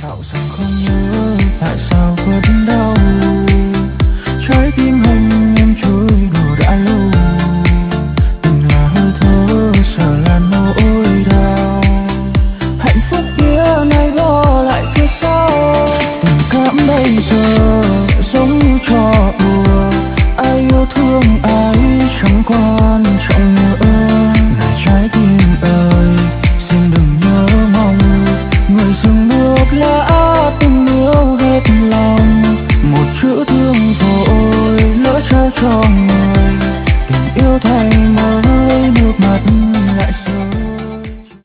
Dạo rằng không nhớ tại sao vẫn đau, trái tim hồng em trôi đùa đã lâu. Tình là hơi thở, sợ là nỗi đau. Hạnh phúc kia nay gõ lại phía sau. Tình cảm bây giờ giống như trò đùa, ai yêu thương ai chẳng quan trọng.